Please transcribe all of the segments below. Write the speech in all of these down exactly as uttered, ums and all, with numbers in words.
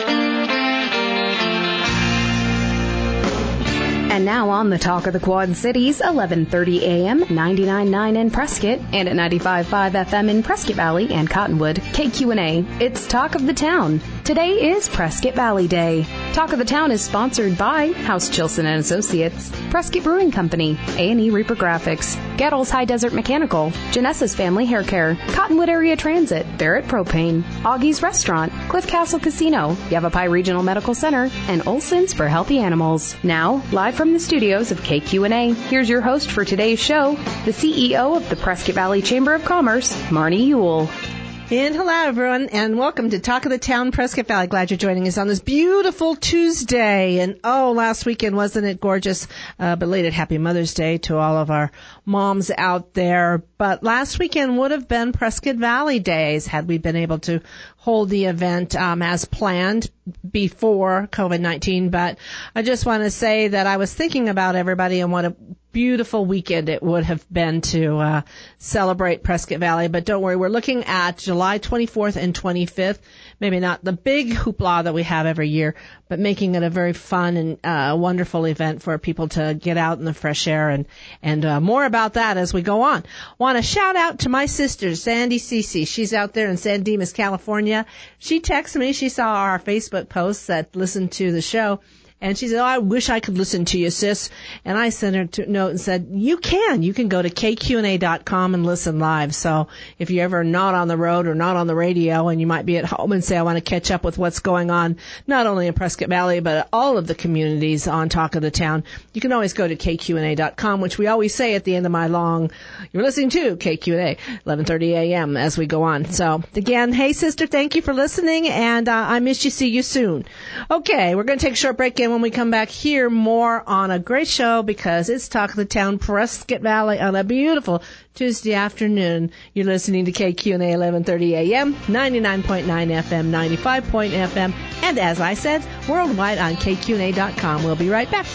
And now on the Talk of the Quad Cities, eleven thirty a.m., ninety-nine point nine in Prescott, and at ninety-five point five F M in Prescott Valley and Cottonwood, K Q and A. It's Talk of the Town. Today is Prescott Valley Day. Talk of the Town is sponsored by House Chilson and Associates, Prescott Brewing Company, A and E Reaper Graphics, Gettles High Desert Mechanical, Janessa's Family Hair Care, Cottonwood Area Transit, Barrett Propane, Augie's Restaurant, Cliff Castle Casino, Yavapai Regional Medical Center, and Olson's for Healthy Animals. Now, live from the studios of K Q and A, here's your host for today's show, the C E O of the Prescott Valley Chamber of Commerce, Marnie Ewell. And hello, everyone, and welcome to Talk of the Town, Prescott Valley. Glad you're joining us on this beautiful Tuesday. And, oh, last weekend, wasn't it gorgeous? Uh, belated Happy Mother's Day to all of our moms out there. But last weekend would have been Prescott Valley Days had we been able to hold the event um, as planned before COVID nineteen. But I just want to say that I was thinking about everybody and what a beautiful weekend it would have been to uh, celebrate Prescott Valley. But don't worry, we're looking at July twenty-fourth and twenty-fifth. Maybe not the big hoopla that we have every year, but making it a very fun and uh, wonderful event for people to get out in the fresh air. And, and uh, more about that as we go on. Want to shout out to my sister, Sandy Cece. She's out there in San Dimas, California. She texted me. She saw our Facebook posts that listened to the show. And she said, oh, I wish I could listen to you, sis. And I sent her a note and said, you can. You can go to K Q and A dot com and listen live. So if you're ever not on the road or not on the radio and you might be at home and say, I want to catch up with what's going on, not only in Prescott Valley, but all of the communities on Talk of the Town, you can always go to K Q and A dot com, which we always say at the end of my long, you're listening to K Q and A, eleven thirty a.m. as we go on. So again, hey, sister, thank you for listening. And uh, I miss you. See you soon. Okay, we're going to take a short break. And when we come back, hear more on a great show because it's Talk of the Town, Prescott Valley on a beautiful Tuesday afternoon. You're listening to K Q and A eleven thirty a.m., ninety-nine point nine F M, ninety-five point F M, and as I said, worldwide on K Q and A dot com. We'll be right back.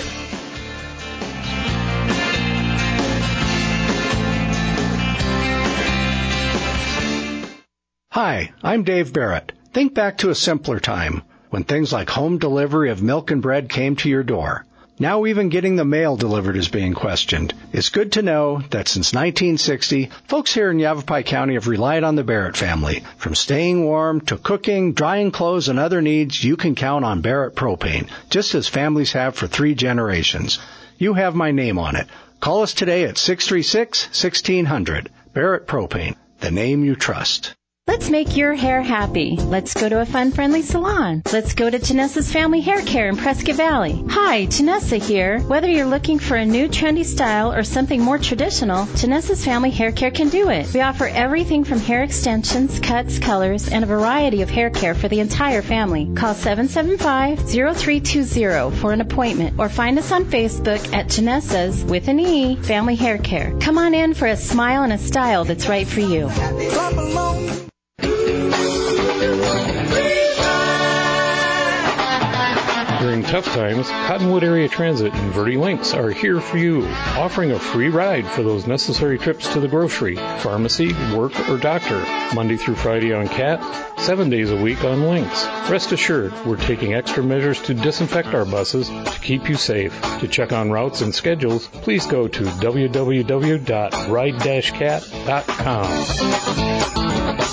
Hi, I'm Dave Barrett. Think back to a simpler time, when things like home delivery of milk and bread came to your door. Now even getting the mail delivered is being questioned. It's good to know that since nineteen sixty, folks here in Yavapai County have relied on the Barrett family. From staying warm to cooking, drying clothes, and other needs, you can count on Barrett Propane, just as families have for three generations. You have my name on it. Call us today at six three six, one six zero zero. Barrett Propane, the name you trust. Let's make your hair happy. Let's go to a fun, friendly salon. Let's go to Janessa's Family Hair Care in Prescott Valley. Hi, Janessa here. Whether you're looking for a new trendy style or something more traditional, Janessa's Family Hair Care can do it. We offer everything from hair extensions, cuts, colors, and a variety of hair care for the entire family. Call seven seven five, zero three two zero for an appointment or find us on Facebook at Janessa's, with an E, Family Hair Care. Come on in for a smile and a style that's right for you. During tough times, Cottonwood Area Transit and Verde Links are here for you, offering a free ride for those necessary trips to the grocery, pharmacy, work, or doctor, Monday through Friday on Cat, seven days a week on Links. Rest assured, we're taking extra measures to disinfect our buses to keep you safe. To check on routes and schedules, please go to w w w dot ride dash cat dot com.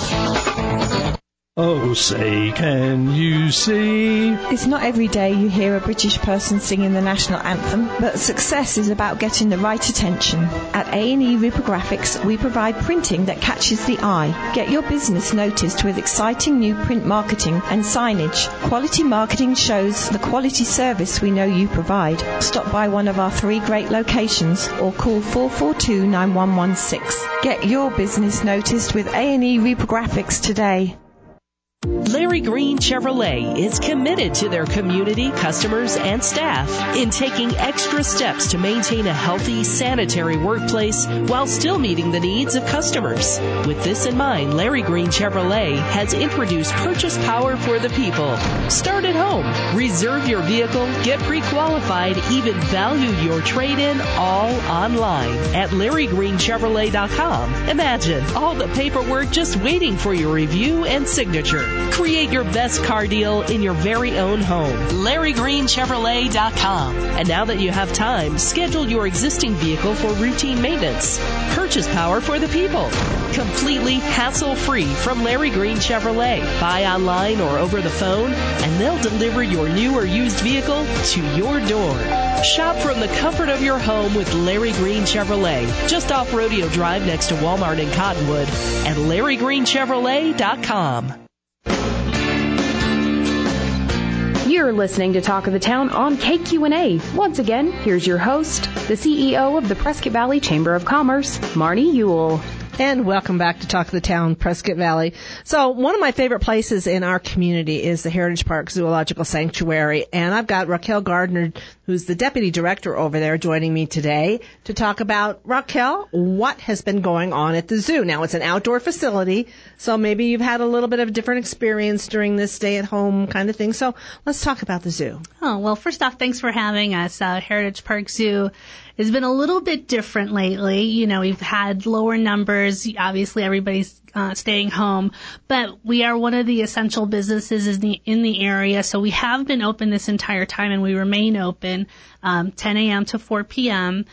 Oh, say, can you see? It's not every day you hear a British person singing the national anthem, but success is about getting the right attention. At A and E Reaper Graphics, we provide printing that catches the eye. Get your business noticed with exciting new print marketing and signage. Quality marketing shows the quality service we know you provide. Stop by one of our three great locations or call four four two, nine one one six. Get your business noticed with A and E Reaper Graphics today. Larry Green Chevrolet is committed to their community, customers, and staff in taking extra steps to maintain a healthy, sanitary workplace while still meeting the needs of customers. With this in mind, Larry Green Chevrolet has introduced Purchase Power for the People. Start at home. Reserve your vehicle, get pre-qualified, even value your trade-in all online at larry green chevrolet dot com. Imagine all the paperwork just waiting for your review and signature. Create Create your best car deal in your very own home. Larry Green Chevrolet dot com. And now that you have time, schedule your existing vehicle for routine maintenance. Purchase power for the people. Completely hassle-free from Larry Green Chevrolet. Buy online or over the phone, and they'll deliver your new or used vehicle to your door. Shop from the comfort of your home with Larry Green Chevrolet, just off Rodeo Drive next to Walmart in Cottonwood, at Larry Green Chevrolet dot com. You're listening to Talk of the Town on K Q N A. Once again, here's your host, the C E O of the Prescott Valley Chamber of Commerce, Marnie Ewell. And welcome back to Talk of the Town, Prescott Valley. So one of my favorite places in our community is the Heritage Park Zoological Sanctuary. And I've got Raquel Gardner, who's the deputy director over there, joining me today to talk about, Raquel, what has been going on at the zoo. Now, it's an outdoor facility, so maybe you've had a little bit of a different experience during this stay-at-home kind of thing. So let's talk about the zoo. Oh, well, first off, thanks for having us. Uh, Heritage Park Zoo has been a little bit different lately. You know, we've had lower numbers. Obviously, everybody's uh, staying home. But we are one of the essential businesses in the, in the area. So we have been open this entire time, and we remain open um, ten a.m. to four p.m.,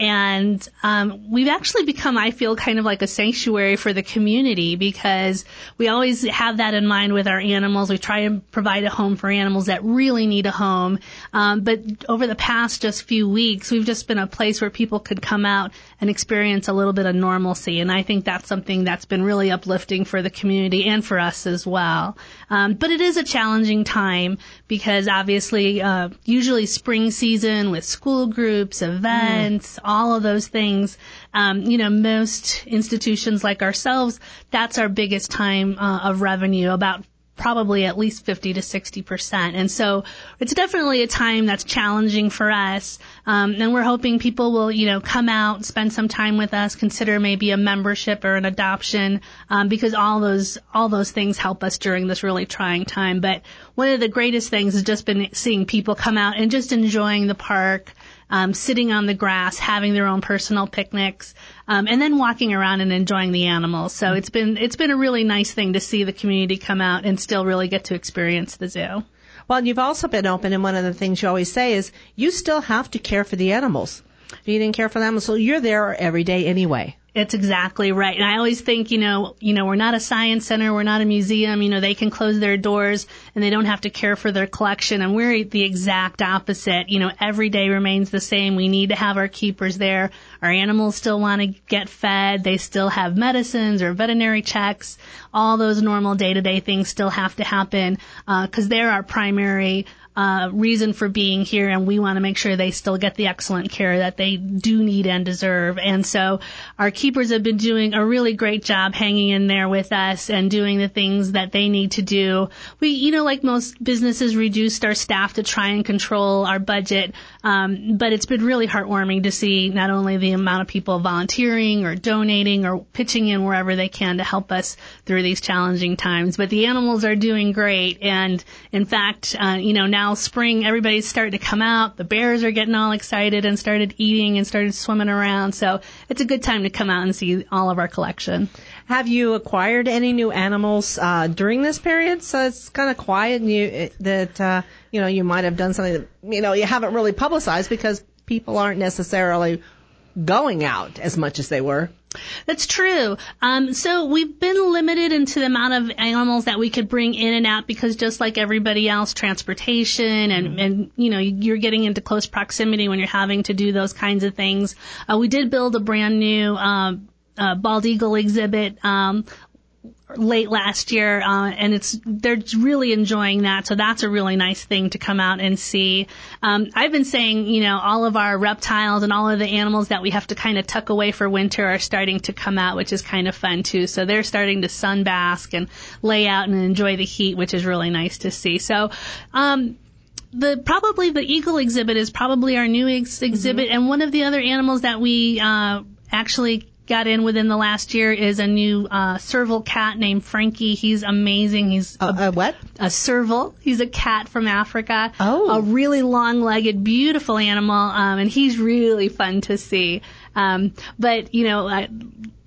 And um, we've actually become, I feel, kind of like a sanctuary for the community, because we always have that in mind with our animals. We try and provide a home for animals that really need a home. Um, but over the past just few weeks, we've just been a place where people could come out and experience a little bit of normalcy. And I think that's something that's been really uplifting for the community and for us as well. Um, but it is a challenging time, because obviously, uh, usually spring season with school groups, events, mm. all of those things, um, you know, most institutions like ourselves, that's our biggest time uh, of revenue, about probably at least fifty to sixty percent. And so it's definitely a time that's challenging for us. Um, and we're hoping people will, you know, come out, spend some time with us, consider maybe a membership or an adoption, um, because all those, all those things help us during this really trying time. But one of the greatest things has just been seeing people come out and just enjoying the park, Um, sitting on the grass, having their own personal picnics, um, and then walking around and enjoying the animals. So it's been it's been a really nice thing to see the community come out and still really get to experience the zoo. Well, you've also been open, and one of the things you always say is you still have to care for the animals. Feed and care for them, so you're there every day anyway. It's exactly right. And I always think, you know, you know, we're not a science center, we're not a museum, you know, they can close their doors and they don't have to care for their collection. And we're the exact opposite. You know, every day remains the same. We need to have our keepers there. Our animals still want to get fed. They still have medicines or veterinary checks. All those normal day-to-day things still have to happen, uh, because they're our primary Uh, reason for being here, and we want to make sure they still get the excellent care that they do need and deserve. And so our keepers have been doing a really great job hanging in there with us and doing the things that they need to do. We, you know, like most businesses, reduced our staff to try and control our budget, um, but it's been really heartwarming to see not only the amount of people volunteering or donating or pitching in wherever they can to help us through these challenging times, but the animals are doing great. And in fact, uh, you know, now Now spring, everybody's starting to come out. The bears are getting all excited and started eating and started swimming around. So it's a good time to come out and see all of our collection. Have you acquired any new animals uh, during this period? So it's kind of quiet, and you that uh, you know you might have done something that you know you haven't really publicized because people aren't necessarily going out as much as they were. That's true. Um, so we've been limited into the amount of animals that we could bring in and out, because just like everybody else, transportation and, mm-hmm. and you know, you're getting into close proximity when you're having to do those kinds of things. Uh, we did build a brand new um, uh, bald eagle exhibit um, late last year, uh, and it's they're really enjoying that. So that's a really nice thing to come out and see. Um, I've been saying, you know, all of our reptiles and all of the animals that we have to kind of tuck away for winter are starting to come out, which is kind of fun too. So they're starting to sunbask and lay out and enjoy the heat, which is really nice to see. So, um, The probably the eagle exhibit is probably our new ex- exhibit, mm-hmm. and one of the other animals that we uh, actually got in within the last year is a new uh, serval cat named Frankie. He's amazing. He's uh, a, a what? A serval. He's a cat from Africa. Oh, a really long-legged, beautiful animal, um, and he's really fun to see. Um, but you know. I,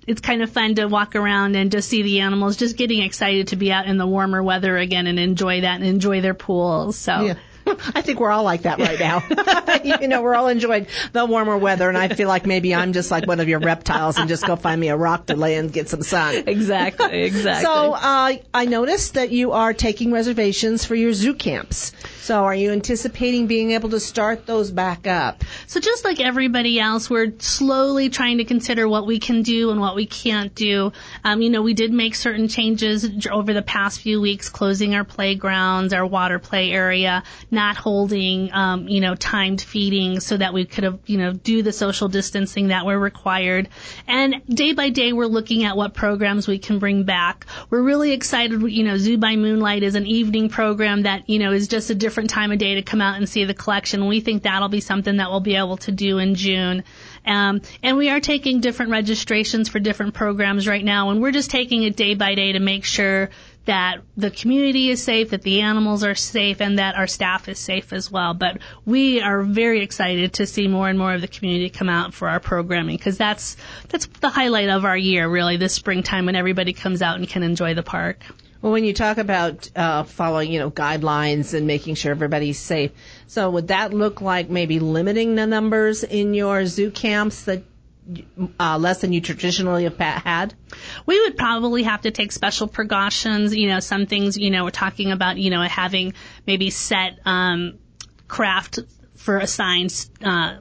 it's kind of fun to walk around and just see the animals, just getting excited to be out in the warmer weather again and enjoy that and enjoy their pools. So. Yeah. I think we're all like that right now. You know, we're all enjoying the warmer weather, and I feel like maybe I'm just like one of your reptiles and just go find me a rock to lay and get some sun. Exactly, exactly. So uh, I noticed that you are taking reservations for your zoo camps. So are you anticipating being able to start those back up? So just like everybody else, we're slowly trying to consider what we can do and what we can't do. Um, you know, we did make certain changes over the past few weeks, closing our playgrounds, our water play area, not holding, um, you know, timed feeding so that we could have, you know, do the social distancing that were required. And day by day, we're looking at what programs we can bring back. We're really excited. You know, Zoo by Moonlight is an evening program that, you know, is just a different time of day to come out and see the collection. We think that'll be something that we'll be able to do in June. Um, and we are taking different registrations for different programs right now, and we're just taking it day by day to make sure that the community is safe, that the animals are safe, and that our staff is safe as well. But we are very excited to see more and more of the community come out for our programming, because that's that's the highlight of our year, really, this springtime when everybody comes out and can enjoy the park. Well, when you talk about uh, following, you know, guidelines and making sure everybody's safe, so would that look like maybe limiting the numbers in your zoo camps that uh, less than you traditionally have had? We would probably have to take special precautions. You know, some things, you know, we're talking about, you know, having maybe set um, craft for assigned uh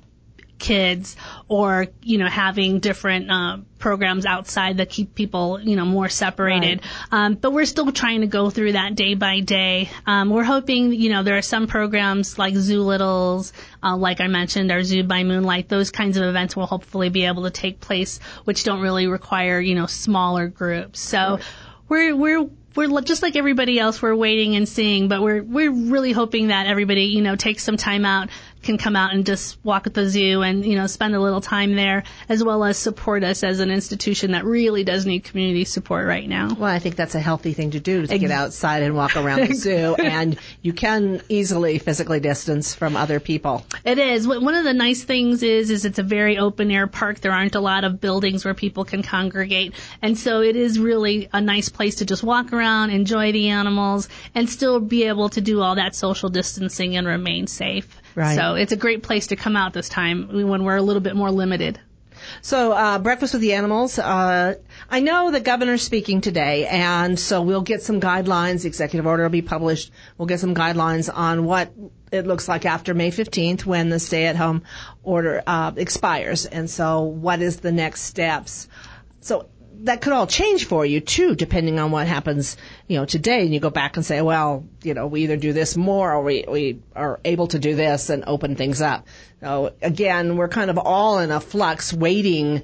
kids, or, you know, having different uh, programs outside that keep people, you know, more separated. Right. Um, but we're still trying to go through that day by day. Um, we're hoping, you know, there are some programs like Zoo Littles, uh, like I mentioned, our Zoo by Moonlight, those kinds of events will hopefully be able to take place, which don't really require, you know, smaller groups. So right. we're, we're, We're just like everybody else. We're waiting and seeing, but we're we're really hoping that everybody, you know, takes some time out, can come out and just walk at the zoo and, you know, spend a little time there, as well as support us as an institution that really does need community support right now. Well, I think that's a healthy thing to do, to get outside and walk around the zoo, and you can easily physically distance from other people. It is. One of the nice things is, is it's a very open air park. There aren't a lot of buildings where people can congregate, and so it is really a nice place to just walk around, enjoy the animals, and still be able to do all that social distancing and remain safe. Right. So it's a great place to come out this time when we're a little bit more limited. So uh, Breakfast with the Animals, uh, I know the governor's speaking today, and so we'll get some guidelines. The executive order will be published. We'll get some guidelines on what it looks like after May fifteenth, when the stay-at-home order uh, expires. And so what is the next steps? So that could all change for you, too, depending on what happens, you know, today. And you go back and say, well, you know, we either do this more, or we, we are able to do this and open things up. So, again, we're kind of all in a flux waiting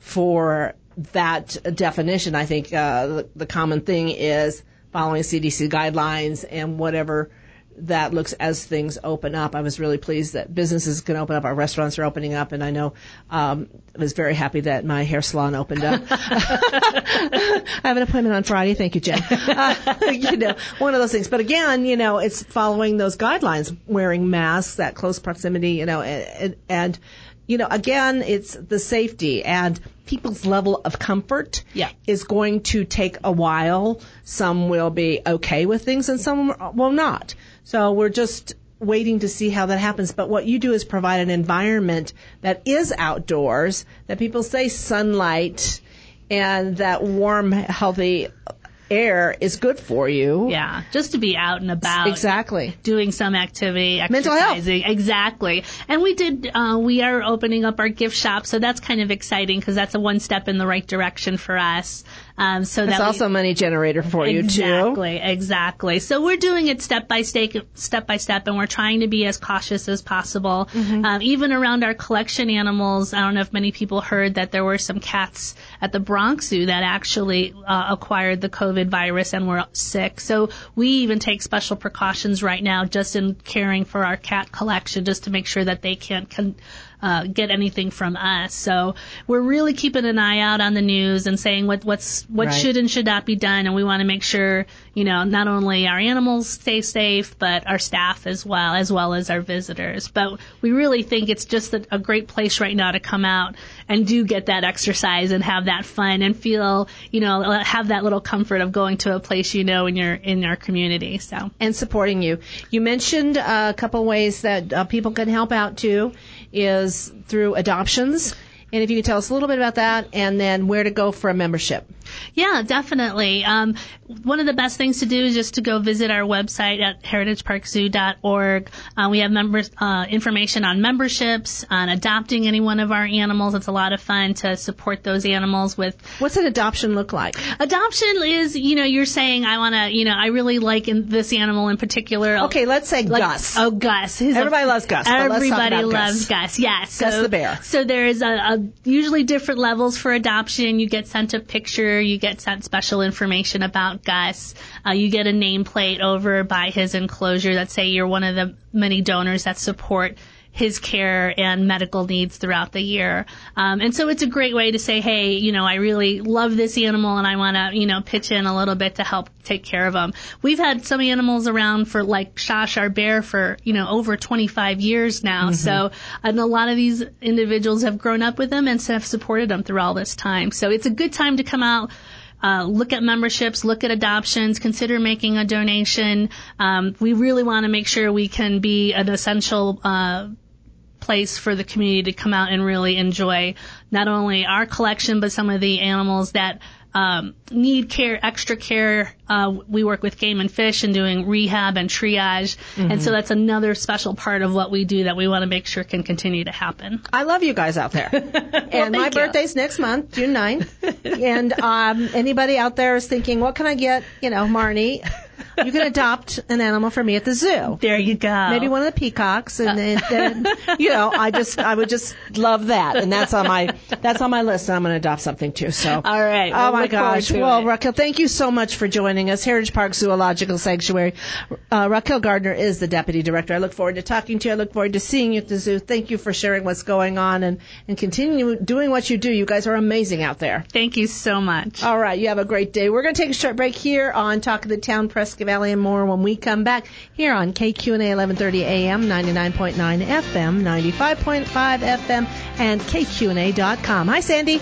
for that definition. I think uh, the, the common thing is following C D C guidelines and whatever that looks as things open up. I was really pleased that businesses can open up. Our restaurants are opening up, and I know um, I was very happy that my hair salon opened up. I have an appointment on Friday. Thank you, Jen. Uh, you know, one of those things. But again, you know, it's following those guidelines, wearing masks, that close proximity, you know, and, and you know, again, it's the safety and people's level of comfort yeah. is going to take a while. Some will be okay with things and some will not. So we're just waiting to see how that happens. But what you do is provide an environment that is outdoors, that people say sunlight and that warm, healthy air is good for you. Yeah, just to be out and about. Exactly. Doing some activity, exercising. Mental health. Exactly. And we did, uh, we are opening up our gift shop, so that's kind of exciting because that's a one step in the right direction for us. Um, so that's that also we, a money generator for exactly, you too. Exactly, exactly. So we're doing it step by step, step by step, and we're trying to be as cautious as possible. Mm-hmm. Um, even around our collection animals, I don't know if many people heard that there were some cats at the Bronx Zoo that actually uh, acquired the COVID virus and were sick. So we even take special precautions right now just in caring for our cat collection, just to make sure that they can't con- uh, get anything from us. So we're really keeping an eye out on the news and saying what what's what right. should and should not be done, and we want to make sure, you know, not only our animals stay safe, but our staff as well, as well as our visitors. But we really think it's just a, a great place right now to come out and do get that exercise and have that fun and feel, you know, have that little comfort of going to a place you know in your in our community. So and supporting you. You mentioned uh, a couple ways that uh, people can help out too, is through adoptions. And if you could tell us a little bit about that, and then where to go for a membership. Yeah, definitely. Um, one of the best things to do is just to go visit our website at heritage park zoo dot org. Uh, we have members uh, information on memberships, on adopting any one of our animals. It's a lot of fun to support those animals with. What's an adoption look like? Adoption is, you know, you're saying, I want to, you know, I really like in this animal in particular. Okay, let's say like, Gus. Oh, Gus. He's Everybody a, loves Gus. Everybody loves Gus. Gus. Yes. Gus so, the bear. So there's a, a usually different levels for adoption. You get sent a picture. You get sent special information about Gus. Uh, you get a nameplate over by his enclosure that say you're one of the many donors that support his care and medical needs throughout the year. Um, and so it's a great way to say, hey, you know, I really love this animal and I want to, you know, pitch in a little bit to help take care of them. We've had some animals around for like Shosh, our bear, for, you know, over twenty-five years now. Mm-hmm. So and a lot of these individuals have grown up with them and have supported them through all this time. So it's a good time to come out. Uh, look at memberships, look at adoptions, consider making a donation. Um, we really want to make sure we can be an essential uh, place for the community to come out and really enjoy not only our collection, but some of the animals that um, need care, extra care. Uh, we work with Game and Fish and doing rehab and triage. Mm-hmm. And so that's another special part of what we do that we want to make sure can continue to happen. I love you guys out there. well, and my you. birthday's next month, June ninth. And um, anybody out there is thinking, what can I get, you know, Marnie? You can adopt an animal for me at the zoo. There you go. Maybe one of the peacocks, and then, then you know, I just, I would just love that, and that's on my, that's on my list. And I'm going to adopt something too. So, all right. Oh my gosh. Well, it. Raquel, thank you so much for joining us. Heritage Park Zoological Sanctuary. Uh, Raquel Gardner is the deputy director. I look forward to talking to you. I look forward to seeing you at the zoo. Thank you for sharing what's going on and and continue doing what you do. You guys are amazing out there. Thank you so much. All right. You have a great day. We're going to take a short break here on Talk of the Town, Prescott Valley, and more when we come back here on K Q N A eleven thirty A M, ninety-nine point nine F M, ninety-five point five F M, and K Q N A dot com. Hi, Sandy.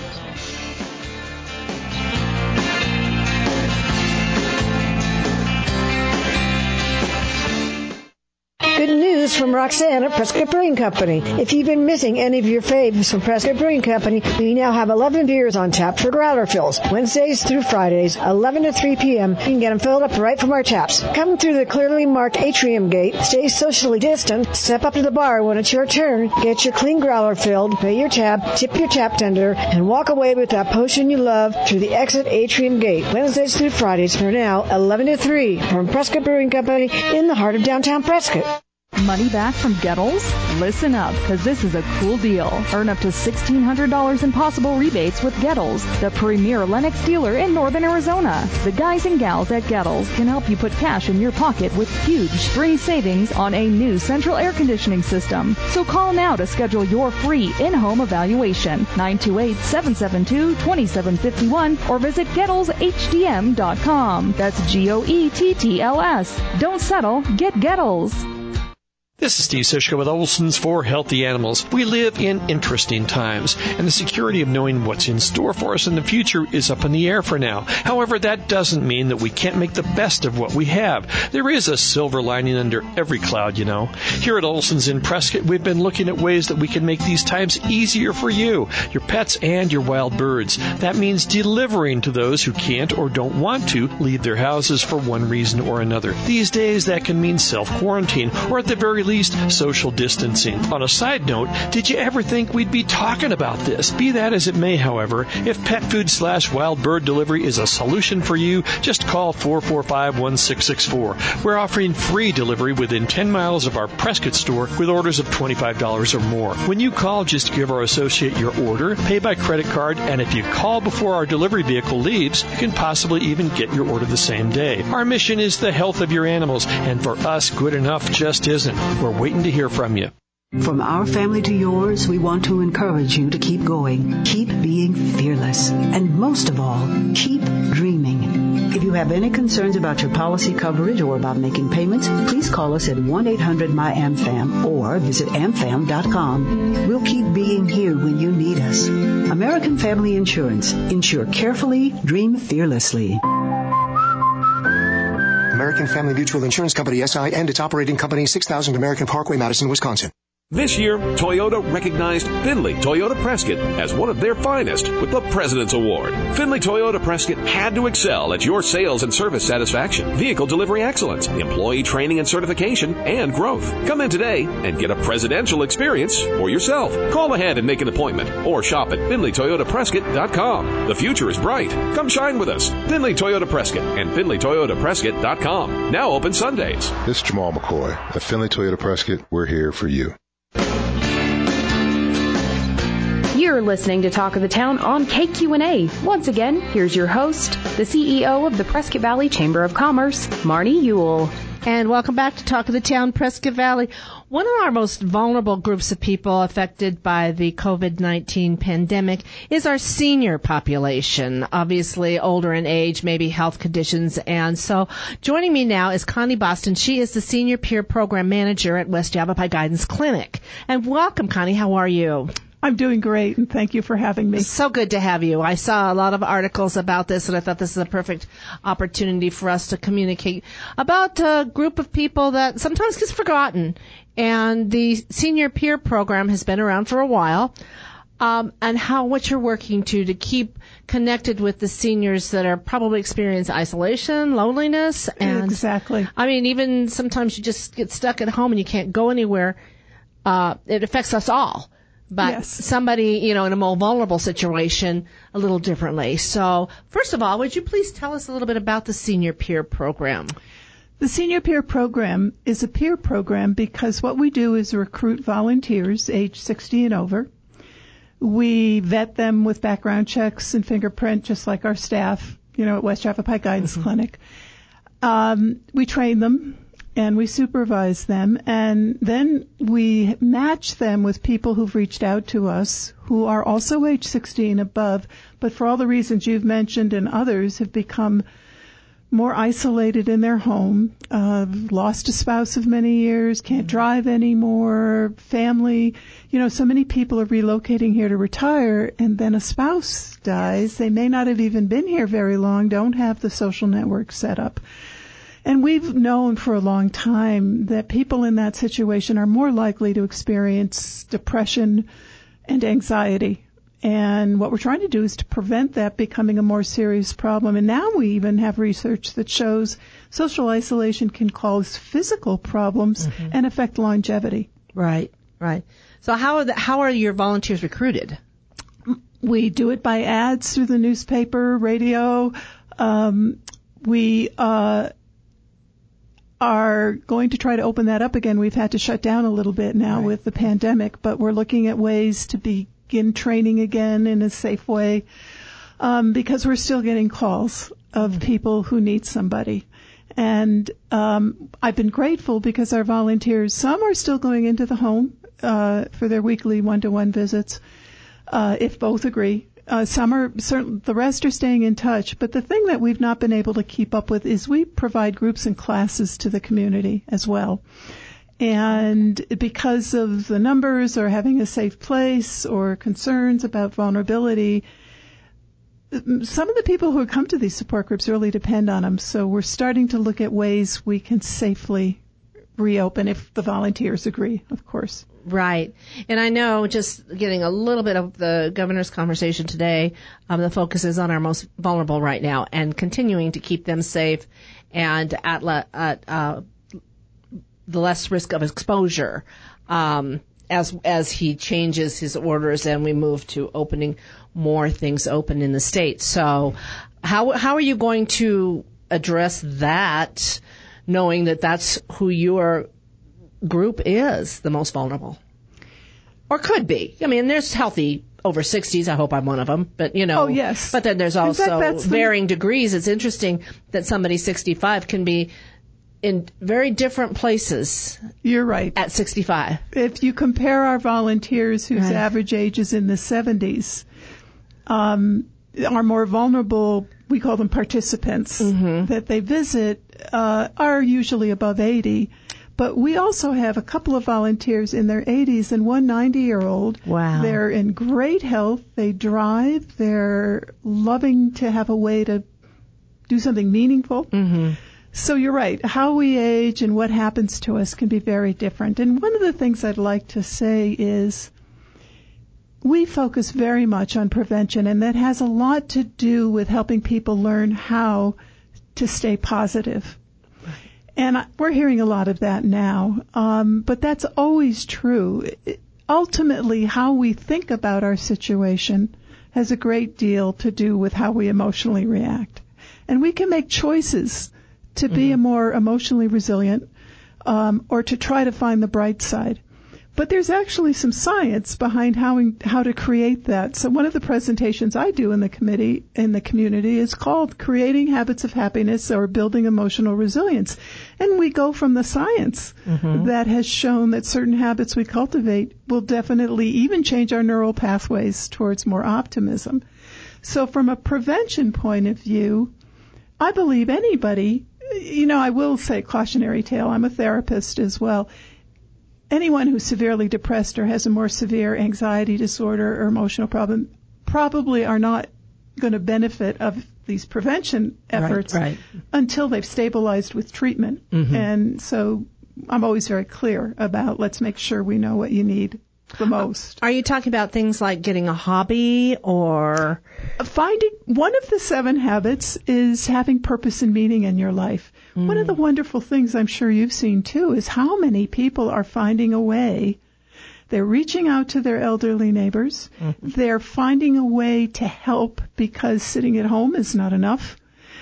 Good news from Roxanne at Prescott Brewing Company. If you've been missing any of your faves from Prescott Brewing Company, we now have eleven beers on tap for growler fills. Wednesdays through Fridays, eleven to three p.m. You can get them filled up right from our taps. Come through the clearly marked atrium gate, stay socially distant, step up to the bar when it's your turn, get your clean growler filled, pay your tab, tip your tap tender, and walk away with that potion you love through the exit atrium gate. Wednesdays through Fridays for now, eleven to three from Prescott Brewing Company in the heart of downtown Prescott. Money back from Gettles? Listen up, because this is a cool deal. Earn up to sixteen hundred dollars in possible rebates with Gettles, the premier Lennox dealer in northern Arizona. The guys and gals at Gettles can help you put cash in your pocket with huge spring savings on a new central air conditioning system. So call now to schedule your free in-home evaluation, nine two eight, seven seven two, two seven five one, or visit Gettles H D M dot com. That's G O E T T L S. Don't settle, get Gettles. This is Steve Sischka with Olson's for Healthy Animals. We live in interesting times, and the security of knowing what's in store for us in the future is up in the air for now. However, that doesn't mean that we can't make the best of what we have. There is a silver lining under every cloud, you know. Here at Olson's in Prescott, we've been looking at ways that we can make these times easier for you, your pets, and your wild birds. That means delivering to those who can't or don't want to leave their houses for one reason or another. These days, that can mean self-quarantine, or at the very least, social distancing. On a side note, did you ever think we'd be talking about this? Be that as it may, however, if pet food slash wild bird delivery is a solution for you, just call four four five, one six six four. We're offering free delivery within ten miles of our Prescott store with orders of twenty-five dollars or more. When you call, just give our associate your order, pay by credit card, and if you call before our delivery vehicle leaves, you can possibly even get your order the same day. Our mission is the health of your animals, and for us, good enough just isn't. We're waiting to hear from you. From our family to yours, we want to encourage you to keep going, keep being fearless, and most of all, keep dreaming. If you have any concerns about your policy coverage or about making payments, please call us at one eight hundred my am fam or visit am fam dot com. We'll keep being here when you need us. American Family Insurance. Insure carefully, dream fearlessly. American Family Mutual Insurance Company, S I, and its operating company, six thousand American Parkway, Madison, Wisconsin. This year, Toyota recognized Findlay Toyota Prescott as one of their finest with the President's Award. Findlay Toyota Prescott had to excel at your sales and service satisfaction, vehicle delivery excellence, employee training and certification, and growth. Come in today and get a presidential experience for yourself. Call ahead and make an appointment or shop at Findlay Toyota Prescott dot com. The future is bright. Come shine with us. Findlay Toyota Prescott and Findlay Toyota Prescott dot com. Now open Sundays. This is Jamal McCoy. At Findlay Toyota Prescott, we're here for you. You're listening to Talk of the Town on K Q N A. Once again, here's your host, the C E O of the Prescott Valley Chamber of Commerce, Marnie Ewell. And welcome back to Talk of the Town, Prescott Valley. One of our most vulnerable groups of people affected by the covid nineteen pandemic is our senior population, obviously older in age, maybe health conditions. And so joining me now is Connie Boston. She is the Senior Peer Program Manager at West Yavapai Guidance Clinic. And welcome, Connie. How are you? I'm doing great, and thank you for having me. So good to have you. I saw a lot of articles about this, and I thought this is a perfect opportunity for us to communicate about a group of people that sometimes gets forgotten. And the Senior Peer Program has been around for a while, um, and how what you're working to to keep connected with the seniors that are probably experiencing isolation, loneliness, and exactly. I mean, even sometimes you just get stuck at home and you can't go anywhere. Uh, it affects us all. But yes. somebody, you know, in a more vulnerable situation a little differently. So, first of all, would you please tell us a little bit about the Senior Peer Program? The Senior Peer Program is a peer program because what we do is recruit volunteers age sixty and over. We vet them with background checks and fingerprint, just like our staff, you know, at West Yavapai Guidance mm-hmm. Clinic. Um, we train them. And we supervise them, and then we match them with people who've reached out to us who are also age sixty and above, but for all the reasons you've mentioned and others have become more isolated in their home, uh, lost a spouse of many years, can't drive anymore, family. You know, so many people are relocating here to retire, and then a spouse dies. They may not have even been here very long, don't have the social network set up. And we've known for a long time that people in that situation are more likely to experience depression and anxiety. And what we're trying to do is to prevent that becoming a more serious problem. And now we even have research that shows social isolation can cause physical problems mm-hmm. and affect longevity. Right, right. So how are the, how are your volunteers recruited? We do it by ads through the newspaper, radio. Um, we uh are going to try to open that up again. We've had to shut down a little bit now right. with the pandemic, but we're looking at ways to begin training again in a safe way um, because we're still getting calls of mm-hmm. people who need somebody. And um, I've been grateful because our volunteers, some are still going into the home uh, for their weekly one-to-one visits, uh, if both agree. Uh, some are, certain, the rest are staying in touch. But the thing that we've not been able to keep up with is we provide groups and classes to the community as well. And because of the numbers or having a safe place or concerns about vulnerability, some of the people who come to these support groups really depend on them. So we're starting to look at ways we can safely reopen if the volunteers agree, of course. Right. And I know, just getting a little bit of the governor's conversation today, um, the focus is on our most vulnerable right now and continuing to keep them safe and at, le- at uh, the less risk of exposure um, as as he changes his orders and we move to opening more things open in the state. So how how are you going to address that, knowing that that's who your group is, the most vulnerable? Or could be. I mean, there's healthy over sixties. I hope I'm one of them. But, you know. Oh, yes. But then there's also fact, varying the... degrees. It's interesting that somebody sixty-five can be in very different places. You're right. At sixty-five. If you compare our volunteers whose right. average age is in the seventies, um, are more vulnerable, we call them participants, mm-hmm. that they visit uh, are usually above eighty. But we also have a couple of volunteers in their eighties and one ninety-year-old. Wow. They're in great health. They drive. They're loving to have a way to do something meaningful. Mm-hmm. So you're right. How we age and what happens to us can be very different. And one of the things I'd like to say is we focus very much on prevention, and that has a lot to do with helping people learn how to stay positive. And we're hearing a lot of that now, um, but that's always true. It, ultimately, how we think about our situation has a great deal to do with how we emotionally react. And we can make choices to be mm-hmm. a more emotionally resilient um, or to try to find the bright side. But there's actually some science behind how we, how to create that. So one of the presentations I do in the committee in the community is called Creating Habits of Happiness or Building Emotional Resilience. And we go from the science mm-hmm. that has shown that certain habits we cultivate will definitely even change our neural pathways towards more optimism. So from a prevention point of view, I believe anybody, you know, I will say cautionary tale. I'm a therapist as well. Anyone who's severely depressed or has a more severe anxiety disorder or emotional problem probably are not going to benefit of these prevention efforts right, right. until they've stabilized with treatment. Mm-hmm. And so I'm always very clear about let's make sure we know what you need the most. Are you talking about things like getting a hobby or finding one of the seven habits is having purpose and meaning in your life? Mm. One of the wonderful things I'm sure you've seen too is how many people are finding a way. They're reaching out to their elderly neighbors. Mm-hmm. They're finding a way to help because sitting at home is not enough.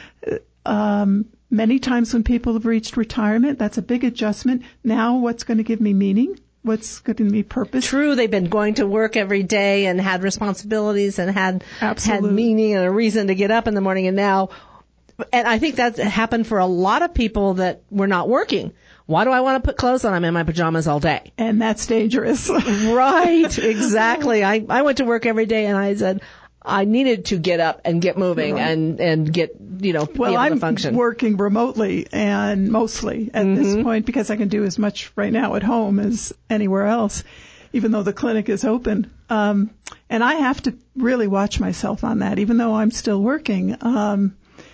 Um, many times when people have reached retirement, that's a big adjustment. Now what's going to give me meaning? What's going to be purpose? True, they've been going to work every day and had responsibilities and had Absolutely. had meaning and a reason to get up in the morning. And now, and I think that happened for a lot of people that were not working. Why do I want to put clothes on? I'm in my pajamas all day. And that's dangerous. Right, exactly. I, I went to work every day and I said, I needed to get up and get moving right. and, and get, you know, well, be able I'm to function. Working remotely and mostly at mm-hmm. this point because I can do as much right now at home as anywhere else, even though the clinic is open. Um, and I have to really watch myself on that, even though I'm still working. Um,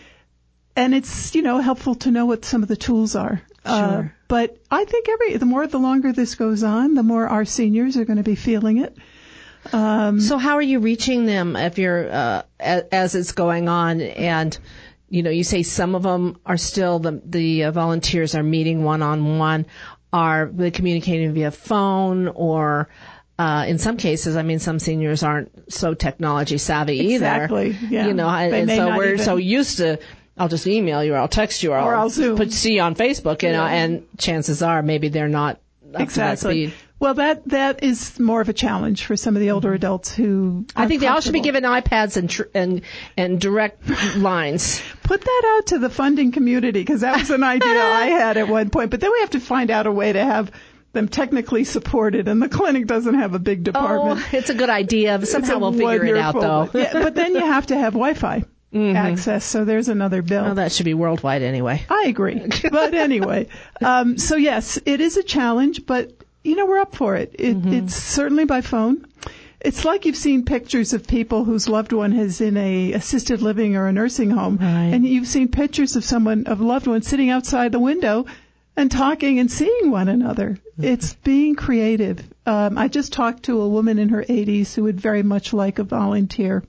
and it's, you know, helpful to know what some of the tools are. Sure. Uh, but I think every, the more, the longer this goes on, the more our seniors are going to be feeling it. Um, so how are you reaching them if you're, uh, as, as it's going on? And, you know, you say some of them are still, the, the uh, volunteers are meeting one-on-one. Are they communicating via phone or, uh, in some cases, I mean, some seniors aren't so technology savvy exactly, either. Exactly, yeah. You know, they and may so not we're even... so used to, I'll just email you or I'll text you or, or I'll, I'll Zoom. Put, see you on Facebook, you yeah. know, and chances are maybe they're not up exactly. to that speed. Well, that that is more of a challenge for some of the older mm-hmm. adults who I think they all should be given iPads and tr- and and direct lines. Put that out to the funding community because that was an idea I had at one point. But then we have to find out a way to have them technically supported, and the clinic doesn't have a big department. Oh, it's a good idea. Somehow we'll figure it out, though. yeah, but then you have to have Wi-Fi. Mm-hmm. access, so there's another bill. Oh, that should be worldwide anyway. I agree. But anyway, um, so yes, it is a challenge, but, you know, we're up for it. it mm-hmm. It's certainly by phone. It's like you've seen pictures of people whose loved one is in a assisted living or a nursing home, right. and you've seen pictures of someone, of a loved one sitting outside the window and talking and seeing one another. Mm-hmm. It's being creative. Um, I just talked to a woman in her eighties who would very much like a volunteer.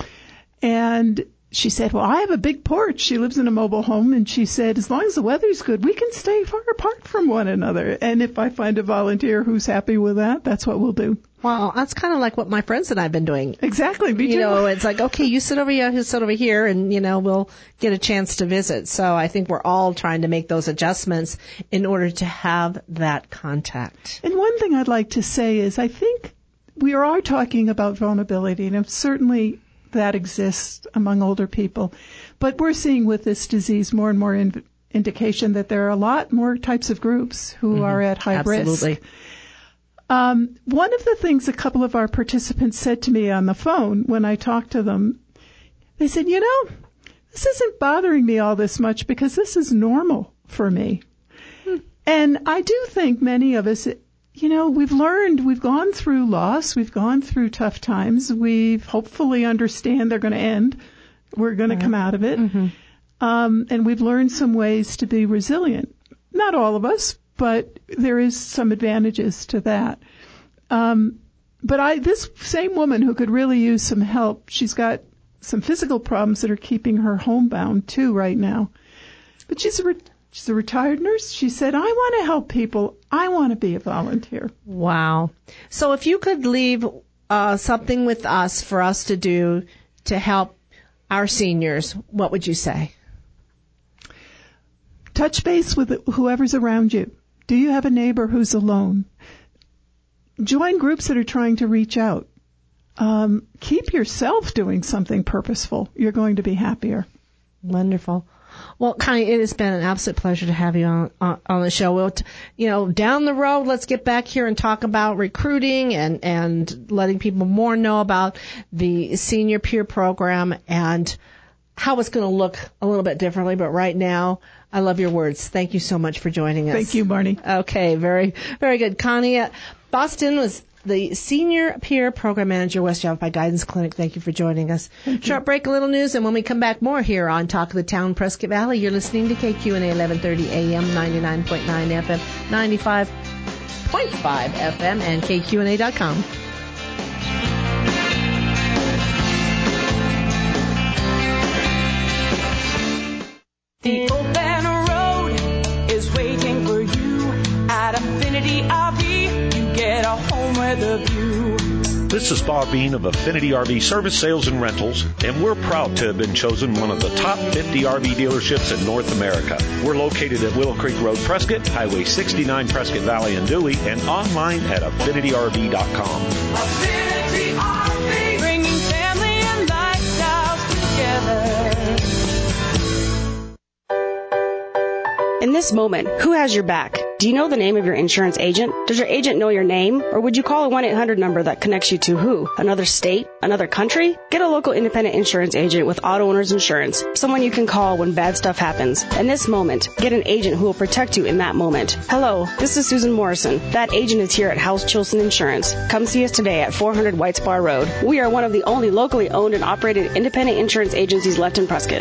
And she said, well, I have a big porch. She lives in a mobile home. And she said, as long as the weather's good, we can stay far apart from one another. And if I find a volunteer who's happy with that, that's what we'll do. Well, that's kind of like what my friends and I have been doing. Exactly. Me too. You know, it's like, okay, you sit over here, you sit over here, and, you know, we'll get a chance to visit. So I think we're all trying to make those adjustments in order to have that contact. And one thing I'd like to say is I think we are talking about vulnerability, and certainly that exists among older people. But we're seeing with this disease more and more in, indication that there are a lot more types of groups who mm-hmm. are at high Absolutely. risk. Um, one of the things a couple of our participants said to me on the phone when I talked to them they said, you know, this isn't bothering me all this much because this is normal for me. Hmm. And I do think many of us, you know, we've learned, we've gone through loss, we've gone through tough times, we've hopefully understand they're going to end, we're going to come out of it, mm-hmm. um, and we've learned some ways to be resilient. Not all of us, but there is some advantages to that. Um, but I, this same woman who could really use some help, she's got some physical problems that are keeping her homebound too right now. But she's a re- she's a retired nurse. She said, I want to help people. I want to be a volunteer. Wow. So if you could leave uh, something with us for us to do to help our seniors, what would you say? Touch base with whoever's around you. Do you have a neighbor who's alone? Join groups that are trying to reach out. Um, keep yourself doing something purposeful. You're going to be happier. Wonderful. Well, Connie, it has been an absolute pleasure to have you on on, on the show. We'll, t- you know, down the road, let's get back here and talk about recruiting and, and letting people more know about the senior peer program and how it's going to look a little bit differently. But right now, I love your words. Thank you so much for joining us. Thank you, Barney. Okay, very, very good. Connie, uh, Boston was the Senior Peer Program Manager, West Yavapai Guidance Clinic. Thank you for joining us. Short break, a little news, and when we come back, more here on Talk of the Town, Prescott Valley. You're listening to K Q N A eleven thirty A M, ninety-nine point nine F M, ninety-five point five F M, and K Q N A dot com. The open road is waiting for you at Affinity R V. You get a home with a view. This is Bob Bean of Affinity R V Service Sales and Rentals, and we're proud to have been chosen one of the top fifty R V dealerships in North America. We're located at Willow Creek Road, Prescott, Highway sixty-nine, Prescott Valley and Dewey, and online at affinity R V dot com. Affinity R V, bringing family and lifestyles together. In this moment, who has your back? Do you know the name of your insurance agent? Does your agent know your name? Or would you call a one eight hundred number that connects you to who? Another state? Another country? Get a local independent insurance agent with Auto Owners Insurance. Someone you can call when bad stuff happens. In this moment, get an agent who will protect you in that moment. Hello, this is Susan Morrison. That agent is here at House Chilson Insurance. Come see us today at four hundred White Spar Road. We are one of the only locally owned and operated independent insurance agencies left in Prescott.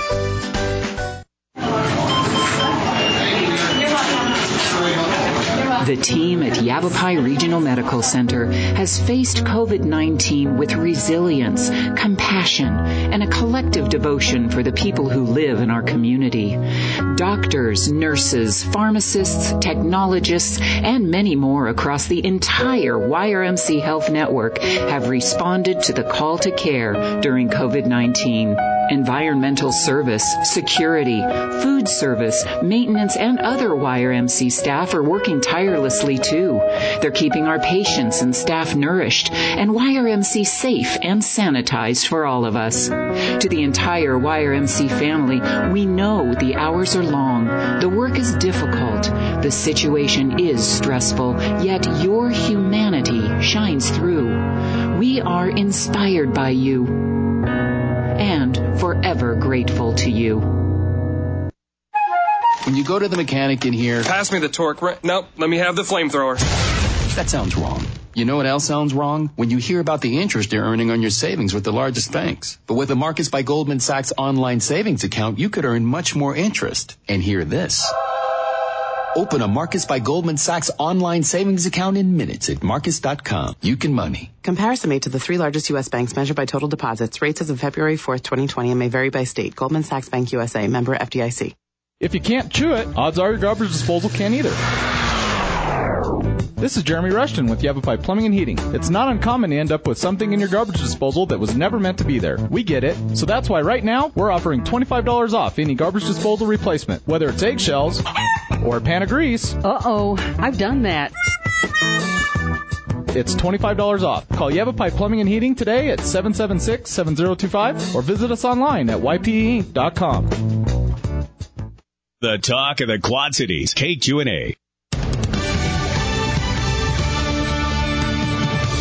The team at Yavapai Regional Medical Center has faced COVID nineteen with resilience, compassion, and a collective devotion for the people who live in our community. Doctors, nurses, pharmacists, technologists, and many more across the entire Y R M C Health Network have responded to the call to care during COVID nineteen. Environmental service, security, food service, maintenance, and other Y R M C staff are working tirelessly too. They're keeping our patients and staff nourished and Y R M C safe and sanitized for all of us. To the entire Y R M C family, we know the hours are long, the work is difficult, the situation is stressful, yet your humanity shines through. We are inspired by you and forever grateful to you. When you go to the mechanic in here... Pass me the torque. Re- nope, let me have the flamethrower. That sounds wrong. You know what else sounds wrong? When you hear about the interest you're earning on your savings with the largest banks. But with the Marcus by Goldman Sachs online savings account, you could earn much more interest. And hear this. Open a Marcus by Goldman Sachs online savings account in minutes at marcus dot com. You can money. Comparison made to the three largest U S banks measured by total deposits. Rates as of February fourth, twenty twenty and may vary by state. Goldman Sachs Bank U S A. Member F D I C. If you can't chew it, odds are your garbage disposal can't either. This is Jeremy Rushton with Yavapai Plumbing and Heating. It's not uncommon to end up with something in your garbage disposal that was never meant to be there. We get it. So that's why right now we're offering twenty-five dollars off any garbage disposal replacement, whether it's eggshells or a pan of grease. Uh-oh, I've done that. It's twenty-five dollars off. Call Yavapai Plumbing and Heating today at seven seven six, seven zero two five or visit us online at y p e inc dot com. The talk of the Quad Cities, K Q N A.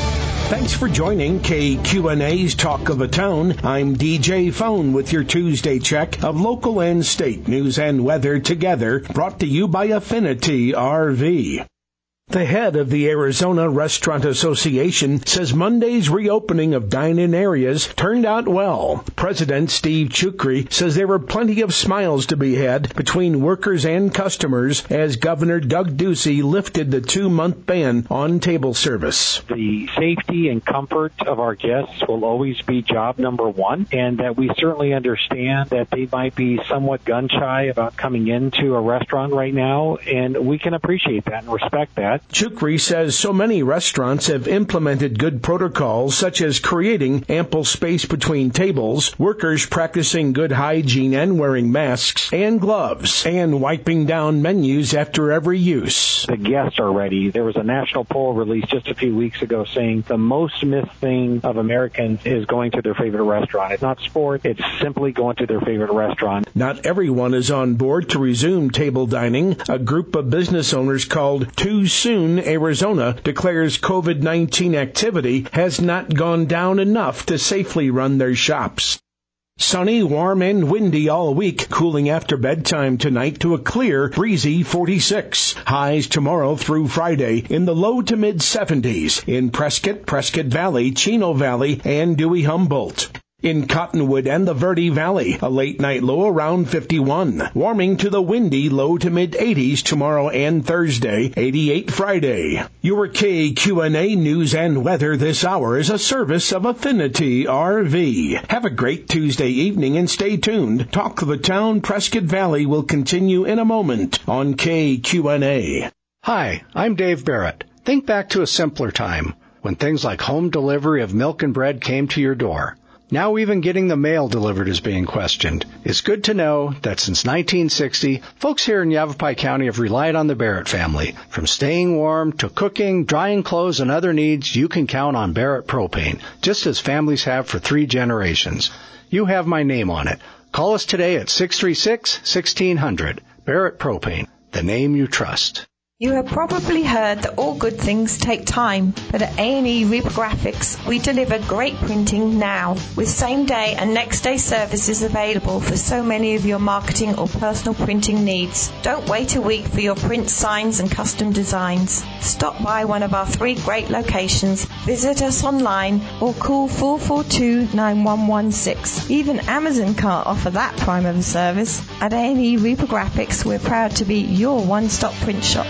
Thanks for joining K Q N A's Talk of the Town. I'm D J Phone with your Tuesday check of local and state news and weather together, brought to you by Affinity R V. The head of the Arizona Restaurant Association says Monday's reopening of dine-in areas turned out well. President Steve Chukri says there were plenty of smiles to be had between workers and customers as Governor Doug Ducey lifted the two-month ban on table service. The safety and comfort of our guests will always be job number one, and that we certainly understand that they might be somewhat gun-shy about coming into a restaurant right now, and we can appreciate that and respect that. Chukri says so many restaurants have implemented good protocols, such as creating ample space between tables, workers practicing good hygiene and wearing masks and gloves, and wiping down menus after every use. The guests are ready. There was a national poll released just a few weeks ago saying the most missed thing of Americans is going to their favorite restaurant. It's not sport. It's simply going to their favorite restaurant. Not everyone is on board to resume table dining. A group of business owners called Too Soon Arizona declares COVID nineteen activity has not gone down enough to safely run their shops. Sunny, warm, and windy all week, cooling after bedtime tonight to a clear, breezy forty-six. Highs tomorrow through Friday in the low to mid seventies in Prescott, Prescott Valley, Chino Valley, and Dewey Humboldt. In Cottonwood and the Verde Valley, a late night low around fifty-one. Warming to the windy low to mid eighties tomorrow and Thursday, eighty-eight Friday. Your K Q N A news and weather this hour is a service of Affinity R V. Have a great Tuesday evening and stay tuned. Talk of the Town Prescott Valley will continue in a moment on K Q N A. Hi, I'm Dave Barrett. Think back to a simpler time when things like home delivery of milk and bread came to your door. Now even getting the mail delivered is being questioned. It's good to know that since nineteen sixty, folks here in Yavapai County have relied on the Barrett family. From staying warm to cooking, drying clothes, and other needs, you can count on Barrett Propane, just as families have for three generations. You have my name on it. Call us today at six three six, one six zero zero. Barrett Propane, the name you trust. You have probably heard that all good things take time, but at A and E Reprographics, we deliver great printing now, with same-day and next-day services available for so many of your marketing or personal printing needs. Don't wait a week for your print signs and custom designs. Stop by one of our three great locations, visit us online, or call four four two, nine one one six. Even Amazon can't offer that prime of a service. At A and E Reprographics, we're proud to be your one-stop print shop.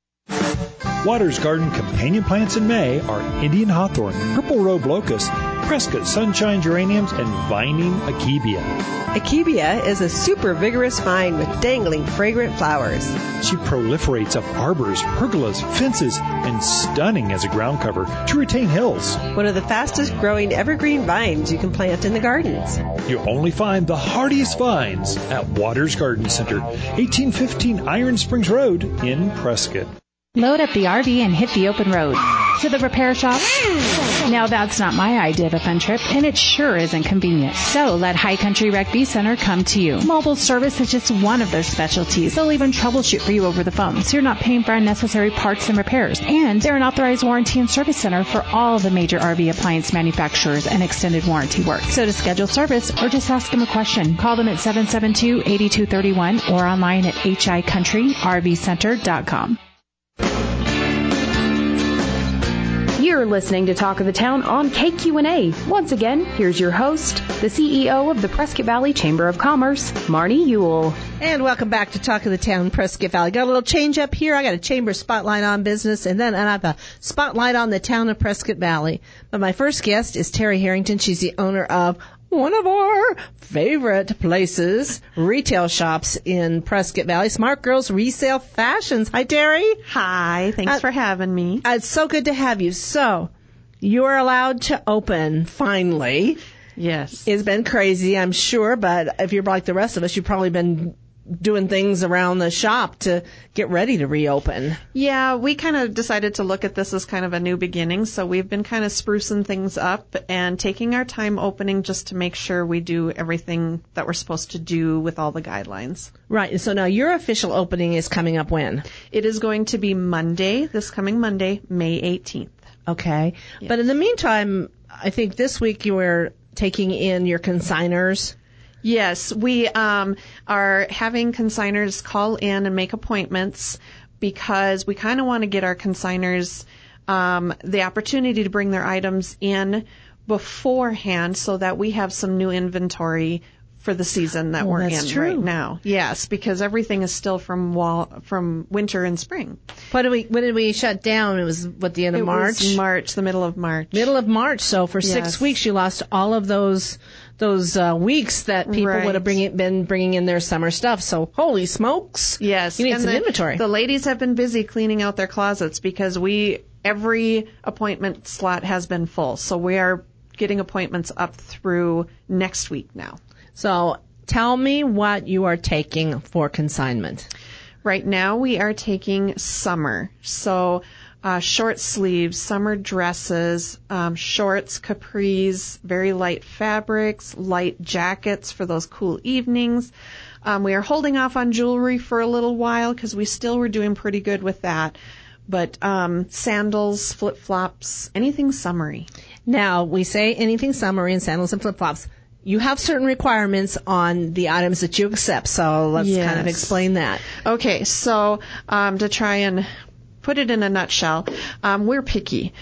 Waters Garden companion plants in May are Indian hawthorn, purple robe locust, Prescott sunshine geraniums, and vining akebia. Akebia is a super vigorous vine with dangling fragrant flowers. She proliferates up arbors, pergolas, fences, and stunning as a ground cover to retain hills. One of the fastest growing evergreen vines you can plant in the gardens. You'll only find the hardiest vines at Waters Garden Center, eighteen fifteen Iron Springs Road in Prescott. Load up the R V and hit the open road. To the repair shop? Now that's not my idea of a fun trip, and it sure isn't convenient. So let High Country Rec B Center come to you. Mobile service is just one of their specialties. They'll even troubleshoot for you over the phone, so you're not paying for unnecessary parts and repairs. And they're an authorized warranty and service center for all the major R V appliance manufacturers and extended warranty work. So to schedule service or just ask them a question, call them at seven seven two, eight two three one or online at h i country r v center dot com. You're listening to Talk of the Town on K Q N A. Once again, here's your host, the C E O of the Prescott Valley Chamber of Commerce, Marnie Ewell. And welcome back to Talk of the Town, Prescott Valley. Got a little change up here. I got a chamber spotlight on business, and then I have a spotlight on the town of Prescott Valley. But my first guest is Terry Harrington. She's the owner of one of our favorite places, retail shops in Prescott Valley, Smart Girls Resale Fashions. Hi, Terry. Hi. Thanks uh, for having me. Uh, it's so good to have you. So, you're allowed to open, finally. Yes. It's been crazy, I'm sure, but if you're like the rest of us, you've probably been doing things around the shop to get ready to reopen. Yeah, we kind of decided to look at this as kind of a new beginning, so we've been kind of sprucing things up and taking our time opening just to make sure we do everything that we're supposed to do with all the guidelines. Right, and so now your official opening is coming up when? It is going to be Monday, this coming Monday, May eighteenth. Okay. Yes. But in the meantime, I think this week you were taking in your consigners. Yes, we um, are having consigners call in and make appointments because we kind of want to get our consigners um, the opportunity to bring their items in beforehand so that we have some new inventory for the season that Well, we're that's in true. right now. Yes, because everything is still from wall, from winter and spring. What did we, when did we shut down? It was, what, the end of It March? was March, the middle of March. Middle of March. So for Yes. six weeks, you lost all of those those uh, weeks that people Right. would have bring it, been bringing in their summer stuff. So holy smokes! Yes, you need and some the, inventory. The ladies have been busy cleaning out their closets because we every appointment slot has been full. So we are getting appointments up through next week now. So tell me what you are taking for consignment. Right now we are taking summer. So uh, short sleeves, summer dresses, um, shorts, capris, very light fabrics, light jackets for those cool evenings. Um, we are holding off on jewelry for a little while because we still were doing pretty good with that. But um, sandals, flip-flops, anything summery. Now, we say anything summery and sandals and flip-flops. You have certain requirements on the items that you accept, so let's Yes. kind of explain that. Okay, so um, to try and put it in a nutshell, um, we're picky.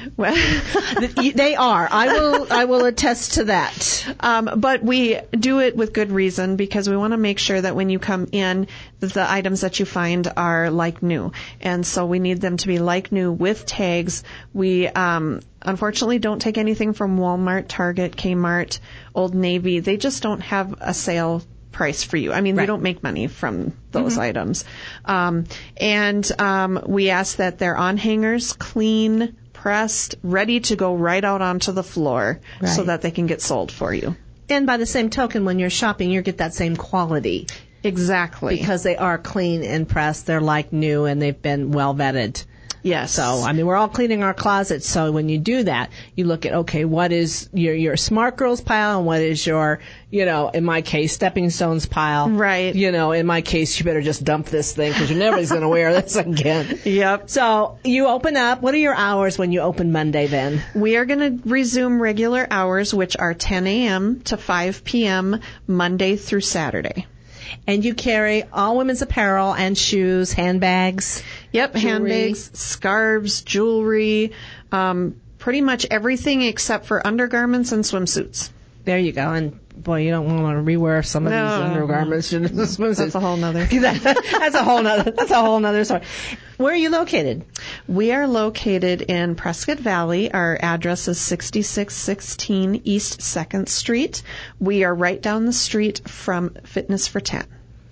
They are. I will. I will attest to that. Um, but we do it with good reason because we want to make sure that when you come in, the items that you find are like new, and so we need them to be like new with tags. We um, unfortunately don't take anything from Walmart, Target, Kmart, Old Navy. They just don't have a sale price for you. I mean, Right. they don't make money from those Mhm. items. Um, and um, we ask that they're on hangers, clean, pressed, ready to go right out onto the floor so Right. that they can get sold for you. And by the same token, when you're shopping, you get that same quality. Exactly. Because they are clean and pressed. They're like new and they've been well vetted. Yes. So, I mean, we're all cleaning our closets. So when you do that, you look at, okay, what is your, your smart girls pile and what is your, you know, in my case, stepping stones pile. Right. You know, in my case, you better just dump this thing because you're never going to wear this again. Yep. So you open up. What are your hours when you open Monday then? We are going to resume regular hours, which are ten a.m. to five p.m. Monday through Saturday. And you carry all women's apparel and shoes, handbags. Yep, jewelry. handbags, scarves, jewelry, um, pretty much everything except for undergarments and swimsuits. There you go. And boy, you don't want to rewear some of No. these undergarments. That's a whole nother. That's a whole nother. That's a whole nother story. Where are you located? We are located in Prescott Valley. Our address is sixty-six sixteen East second Street. We are right down the street from Fitness for ten.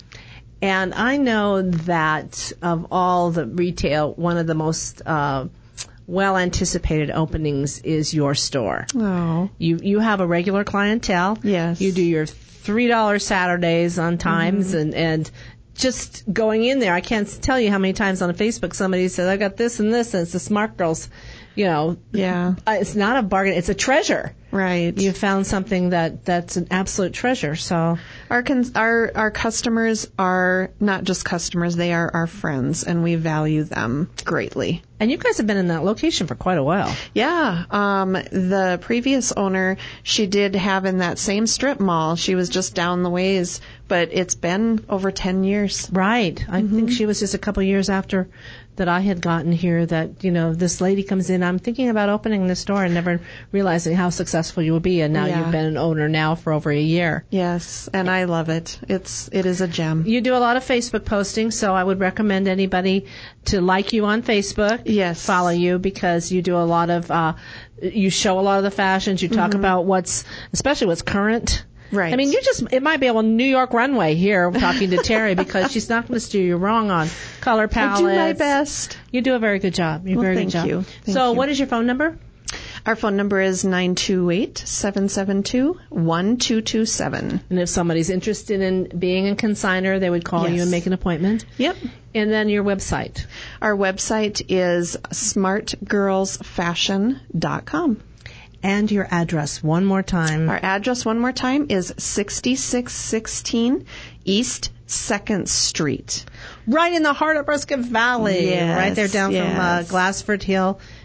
And I know that of all the retail, one of the most uh, well anticipated openings is your store. Oh. You you have a regular clientele. Yes. You do your three dollar Saturdays on times, Mm-hmm. and and just going in there, I can't tell you how many times on Facebook somebody says, I got this and this, and it's the Smart Girls. You know, Yeah. uh, it's not a bargain, it's a treasure. Right. You found something that that's an absolute treasure. So Our cons- our our customers are not just customers; they are our friends, and we value them greatly. And you guys have been in that location for quite a while. Yeah. Um, the previous owner, she did have in that same strip mall. She was just down the ways, but it's been over ten years. Right. I Mm-hmm. think she was just a couple years after that I had gotten here that, you know, this lady comes in, I'm thinking about opening this store and never realizing how successful you will be. And now Yeah. you've been an owner now for over a year. Yes, and I love it. It's it is a gem. You do a lot of Facebook posting, so I would recommend anybody to like you on Facebook. Yes. Follow you because you do a lot of, uh, you show a lot of the fashions. You talk Mhm. about what's, especially what's current. Right. I mean, you just, it might be a New York runway here talking to Terry because she's not going to steer you wrong on color palettes. I do my best. You do a very good job. You Well, very thank good job. you. Thank so you. what is your phone number? Our phone number is nine two eight, seven seven two, one two two seven. And if somebody's interested in being a consignor, they would call you Yes. and make an appointment. Yep. And then your website. Our website is smart girls fashion dot com. And your address one more time. Our address one more time is sixty-six sixteen East second Street. Right in the heart of Prescott Valley. Yes, right there down from uh, yes. Glassford Hill.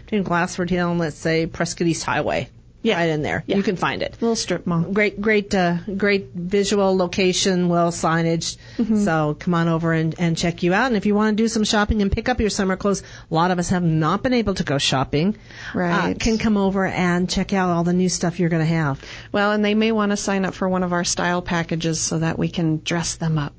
between Glassford Hill and, let's say, Prescott East Highway. Yeah, right in there. Yeah. You can find it. Little strip mall. Great, great, uh, great visual location, well signage. Mm-hmm. So come on over and, and check you out. And if you want to do some shopping and pick up your summer clothes, a lot of us have not been able to go shopping. Right. Uh, can come over and check out all the new stuff you're going to have. Well, and they may want to sign up for one of our style packages so that we can dress them up.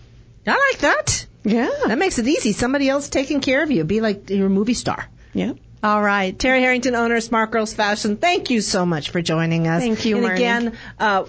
I like that. Yeah. That makes it easy. Somebody else taking care of you. Be like your movie star. Yeah. All right. Terry Harrington, owner of Smart Girls Fashion, thank you so much for joining us. Thank you, And Marnie. again, uh,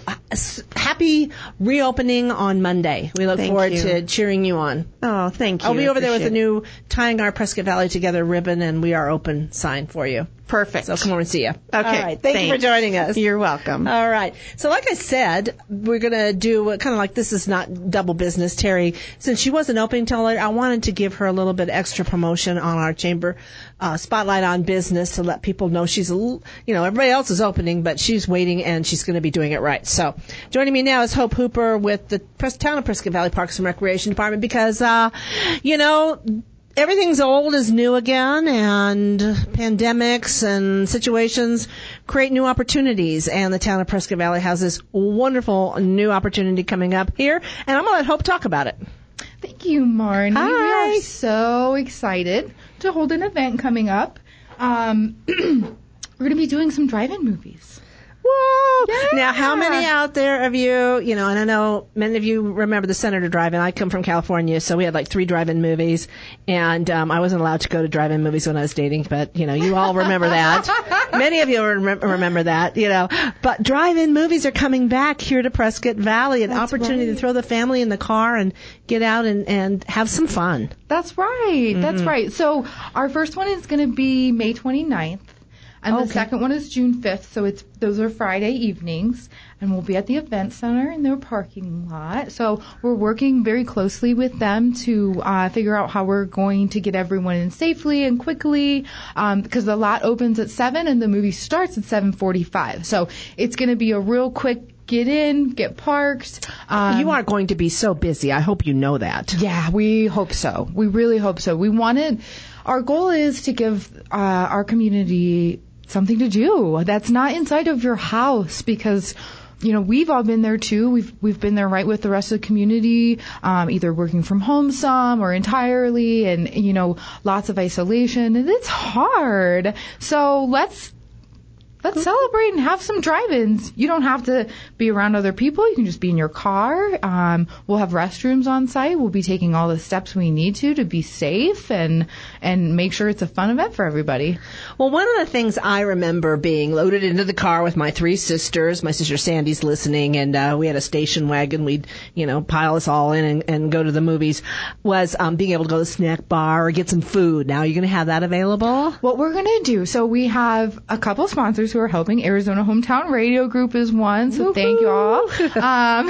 happy reopening on Monday. We look Thank forward you. to cheering you on. Oh, thank you. I'll be over there with Appreciate the new Tying Our Prescott Valley Together ribbon and We Are Open sign for you. Perfect. So come over and see you. Okay. All right. Thank Thanks. you for joining us. You're welcome. All right. So like I said, we're going to do kind of like this is not double business. Terry, since she wasn't opening till later, I wanted to give her a little bit extra promotion on our chamber uh, spotlight on business to let people know she's, a little, you know, everybody else is opening, but she's waiting and she's going to be doing it right. So joining me now is Hope Hooper with the Pres- Town of Prescott Valley Parks and Recreation Department because, uh, you know, everything's old is new again, and pandemics and situations create new opportunities. And the town of Prescott Valley has this wonderful new opportunity coming up here. And I'm going to let Hope talk about it. Thank you, Marnie. Hi. We are so excited to hold an event coming up. Um, we're going to be doing some drive-in movies. Whoa! Yeah. Now, how many out there of you, you know, and I know many of you remember the Senator Drive-In. I come from California, so we had like three drive-in movies, and um, I wasn't allowed to go to drive-in movies when I was dating, but, you know, you all remember that. Many of you rem- remember that, you know. But drive-in movies are coming back here to Prescott Valley, an That's opportunity right. to throw the family in the car and get out and, and have some fun. That's right. That's Mm-hmm. right. So our first one is going to be May twenty-ninth. And Okay. the second one is June fifth, so it's those are Friday evenings, and we'll be at the event center in their parking lot. So we're working very closely with them to uh, figure out how we're going to get everyone in safely and quickly, um, because the lot opens at seven and the movie starts at seven forty-five. So it's going to be a real quick get in, get parked. Um, You are going to be so busy. I hope you know that. Yeah, we hope so. We really hope so. We wanted, our goal is to give uh, our community something to do that's not inside of your house, because you know, we've all been there too. We've we've been there right with the rest of the community, um, either working from home some or entirely, and you know, lots of isolation, and it's hard. So let's let's celebrate and have some drive-ins. You don't have to be around other people. You can just be in your car. Um, we'll have restrooms on site. We'll be taking all the steps we need to to be safe and and make sure it's a fun event for everybody. Well, one of the things I remember being loaded into the car with my three sisters, my sister Sandy's listening, and uh, we had a station wagon. We'd, you know, pile us all in and, and go to the movies, was um, being able to go to the snack bar or get some food. Now, you're going to have that available? What we're going to do, so we have a couple sponsors who are helping. Arizona Hometown Radio Group is one, so Woo-hoo. Thank you all. Um,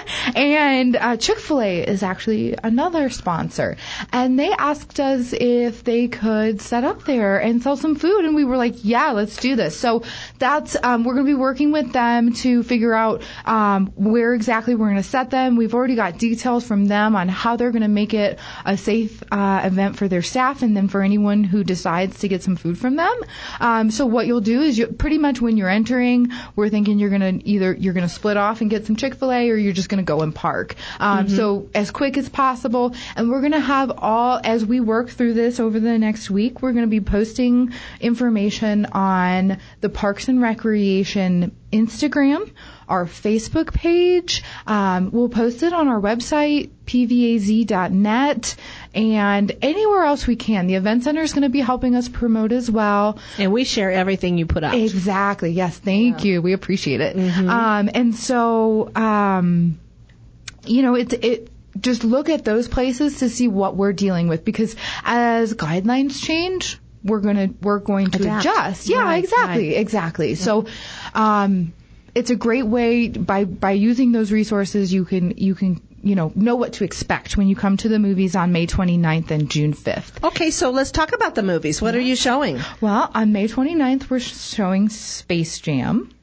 and uh, Chick-fil-A is actually another sponsor. And they asked us if they could set up there and sell some food, and we were like, yeah, let's do this. So that's, um, we're going to be working with them to figure out um, where exactly we're going to set them. We've already got details from them on how they're going to make it a safe uh, event for their staff and then for anyone who decides to get some food from them. Um, so what you'll do is you pretty much when you're entering, we're thinking you're going to either you're going to split off and get some Chick-fil-A, or you're just going to go and park. Um, Mm-hmm. So as quick as possible. And we're going to have all, as we work through this over the next week, we're going to be posting information on the Parks and Recreation Instagram, our Facebook page. Um, we'll post it on our website, p v a z dot net, and anywhere else we can. The Event Center is going to be helping us promote as well. And we share everything you put up. Exactly. Yes. Thank yeah. you. We appreciate it. Mm-hmm. Um, and so, um, you know, it's, it, just look at those places to see what we're dealing with, because as guidelines change, we're going to, we're going to Adapt. adjust. Yeah, right, exactly. right. Exactly. Yeah. So, um, it's a great way by, by using those resources, you can, you can, you know, know what to expect when you come to the movies on May twenty-ninth and June fifth. Okay, so let's talk about the movies. What yeah. are you showing? Well, on May twenty-ninth, we're showing Space Jam.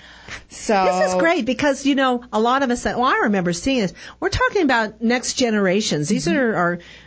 So this is great because, you know, a lot of us, well, I remember seeing this. We're talking about next generations. These mm-hmm. are, are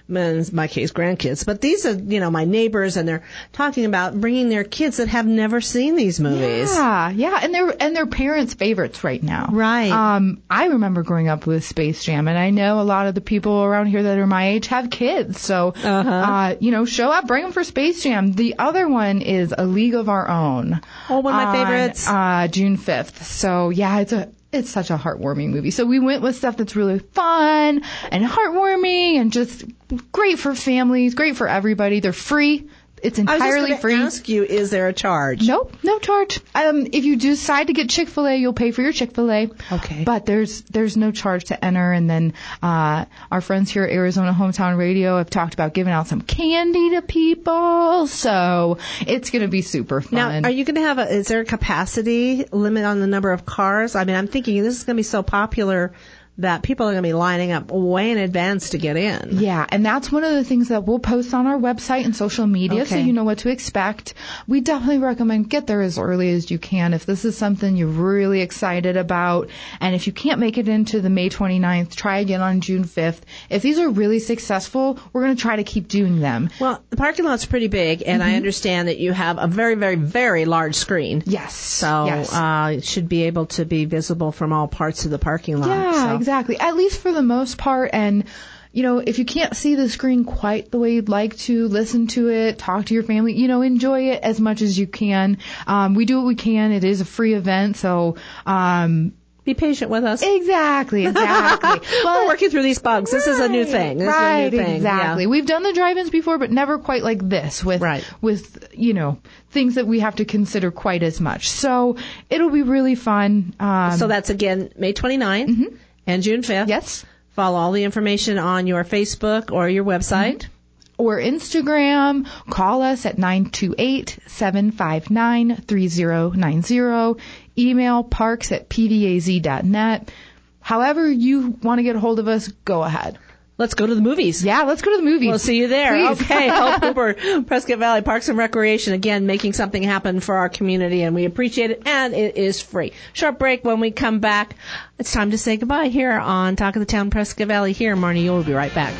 in my case, grandkids, but these are, you know, my neighbors, and they're talking about bringing their kids that have never seen these movies. Yeah, yeah, and they're and they're parents' favorites right now. Right. Um, I remember growing up with Space Jam, and I know a lot of the people around here that are my age have kids. So, uh-huh. uh, you know, show up, bring them for Space Jam. The other one is A League of Our Own. Oh, one of my on, favorites. Uh, June fifth. So, yeah, it's a It's such a heartwarming movie. So we went with stuff that's really fun and heartwarming and just great for families, great for everybody. They're free. It's entirely I was free. I ask you, is there a charge? Nope, no charge. Um, if you decide to get Chick-fil-A, you'll pay for your Chick-fil-A. Okay. But there's there's no charge to enter. And then uh, our friends here at Arizona Hometown Radio have talked about giving out some candy to people. So it's going to be super fun. Now, are you going to have a? Is there a capacity limit on the number of cars? I mean, I'm thinking this is going to be so popular that people are going to be lining up way in advance to get in. Yeah, and that's one of the things that we'll post on our website and social media Okay. so you know what to expect. We definitely recommend get there as early as you can if this is something you're really excited about. And if you can't make it into the May twenty-ninth, try again on June fifth. If these are really successful, we're going to try to keep doing them. Well, the parking lot's pretty big, and Mm-hmm. I understand that you have a very, very, very large screen. Yes. So yes. Uh, it should be able to be visible from all parts of the parking lot. Yeah, so. exactly. At least for the most part. And, you know, if you can't see the screen quite the way you'd like to, listen to it, talk to your family, you know, enjoy it as much as you can. Um, we do what we can. It is a free event. So, um, be patient with us. Exactly, exactly. Well, we're working through these bugs. This right, is a new thing. This right, is a new thing. exactly. Yeah. We've done the drive-ins before, but never quite like this with, right. with, you know, things that we have to consider quite as much. So it'll be really fun. Um, so that's again, May twenty-ninth mm-hmm. and June fifth. Yes. Follow all the information on your Facebook or your website. Mm-hmm. Or Instagram. Call us at nine two eight, seven five nine, three zero nine zero. Email parks at p v a z dot net. However you want to get a hold of us, go ahead. Let's go to the movies. Yeah, let's go to the movies. We'll see you there. Please. Okay, Hope Cooper, Prescott Valley Parks and Recreation, again, making something happen for our community, and we appreciate it, and it is free. Short break. When we come back, it's time to say goodbye here on Talk of the Town, Prescott Valley. Here, Marnie, you'll be right back.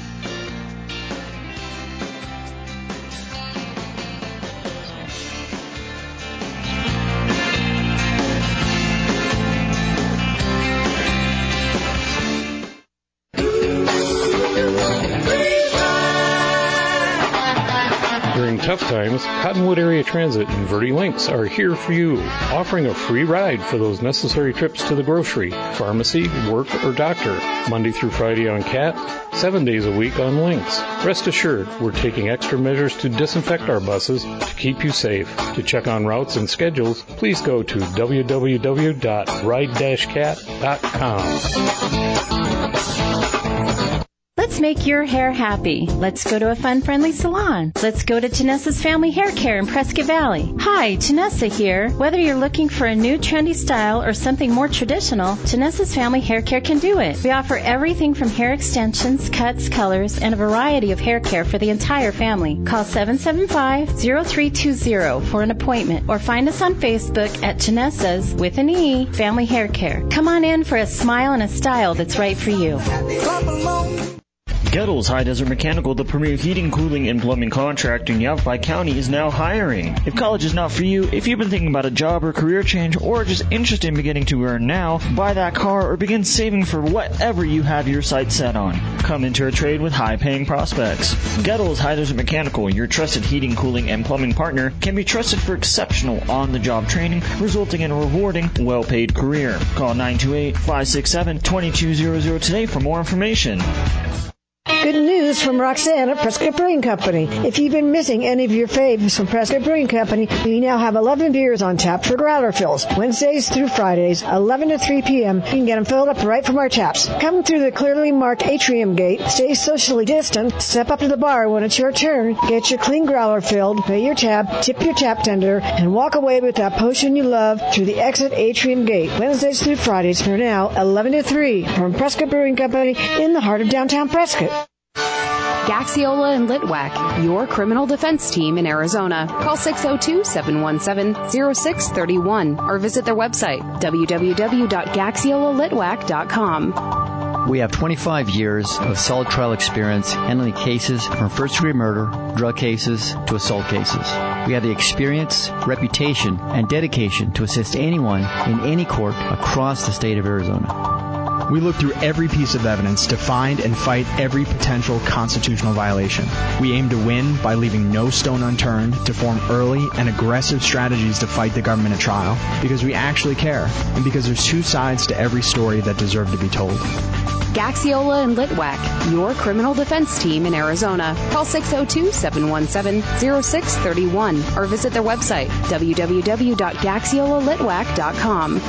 During tough times, Cottonwood Area Transit and Verde Links are here for you, offering a free ride for those necessary trips to the grocery, pharmacy, work, or doctor, Monday through Friday on Cat, seven days a week on Links. Rest assured, we're taking extra measures to disinfect our buses to keep you safe. To check on routes and schedules, please go to w w w dot ride dash cat dot com. Let's make your hair happy. Let's go to a fun, friendly salon. Let's go to Janessa's Family Hair Care in Prescott Valley. Hi, Janessa here. Whether you're looking for a new trendy style or something more traditional, Janessa's Family Hair Care can do it. We offer everything from hair extensions, cuts, colors, and a variety of hair care for the entire family. Call seven seven five, zero three two zero for an appointment or find us on Facebook at Janessa's, with an E, Family Hair Care. Come on in for a smile and a style that's right for you. Gettles High Desert Mechanical, the premier heating, cooling, and plumbing contractor in Yavapai County, is now hiring. If college is not for you, if you've been thinking about a job or career change, or just interested in beginning to earn now, buy that car, or begin saving for whatever you have your sights set on, come into a trade with high-paying prospects. Gettles High Desert Mechanical, your trusted heating, cooling, and plumbing partner, can be trusted for exceptional on-the-job training, resulting in a rewarding, well-paid career. Call nine two eight, five six seven, two two zero zero today for more information. Good news from Roxanne at Prescott Brewing Company. If you've been missing any of your faves from Prescott Brewing Company, we now have eleven beers on tap for growler fills. Wednesdays through Fridays, eleven to three p.m. You can get them filled up right from our taps. Come through the clearly marked atrium gate, stay socially distant, step up to the bar when it's your turn, get your clean growler filled, pay your tab, tip your tap tender, and walk away with that potion you love through the exit atrium gate. Wednesdays through Fridays for now, eleven to three from Prescott Brewing Company in the heart of downtown Prescott. Gaxiola and Litwack, your criminal defense team in Arizona. Call six oh two, seven one seven, oh six three one or visit their website, w w w dot gaxiola litwack dot com. We have twenty-five years of solid trial experience handling cases from first-degree murder, drug cases, to assault cases. We have the experience, reputation, and dedication to assist anyone in any court across the state of Arizona. We look through every piece of evidence to find and fight every potential constitutional violation. We aim to win by leaving no stone unturned to form early and aggressive strategies to fight the government at trial, because we actually care, and because there's two sides to every story that deserve to be told. Gaxiola and Litwack, your criminal defense team in Arizona. Call six oh two, seven one seven, oh six three one or visit their website, w w w dot gaxiola litwack dot com.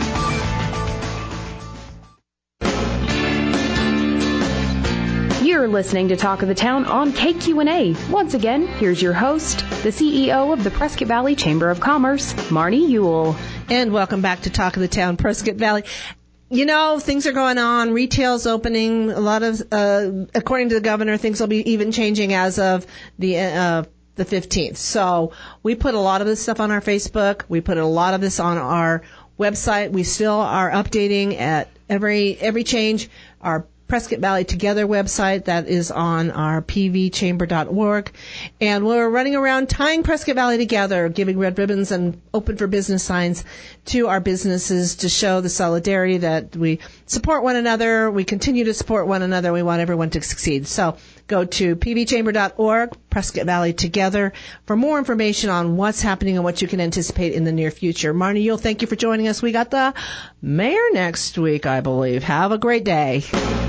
You're listening to Talk of the Town on K Q N A. Once again, here's your host, the C E O of the Prescott Valley Chamber of Commerce, Marnie Ewell. And welcome back to Talk of the Town, Prescott Valley. You know, things are going on. Retail's opening. A lot of, uh, according to the governor, things will be even changing as of the, uh, the fifteenth. So we put a lot of this stuff on our Facebook. We put a lot of this on our website. We still are updating at every, every change. Our Prescott Valley Together website that is on our p v chamber dot org. And we're running around tying Prescott Valley together, giving red ribbons and open for business signs to our businesses to show the solidarity that we support one another. We continue to support one another. We want everyone to succeed. So go to p v chamber dot org, Prescott Valley Together, for more information on what's happening and what you can anticipate in the near future. Marnie Ewell, thank you for joining us. We got the mayor next week, I believe. Have a great day.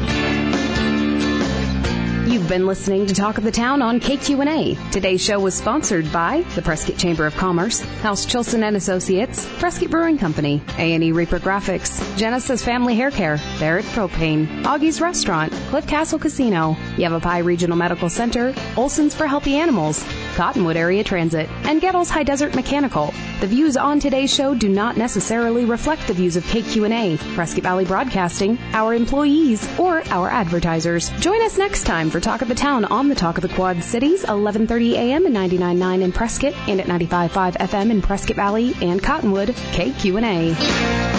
You've been listening to Talk of the Town on K Q N A. Today's show was sponsored by the Prescott Chamber of Commerce, House Chilson and Associates, Prescott Brewing Company, A and E Reaper Graphics, Genesis Family Hair Care, Barrett Propane, Augie's Restaurant, Cliff Castle Casino, Yavapai Regional Medical Center, Olson's for Healthy Animals, Cottonwood Area Transit, and Gettles High Desert Mechanical. The views on today's show do not necessarily reflect the views of K Q N A, Prescott Valley Broadcasting, our employees, or our advertisers. Join us next time for Talk of the Town on the Talk of the Quad Cities, eleven thirty a.m. and ninety-nine point nine in Prescott and at ninety-five point five F M in Prescott Valley and Cottonwood, K Q N A.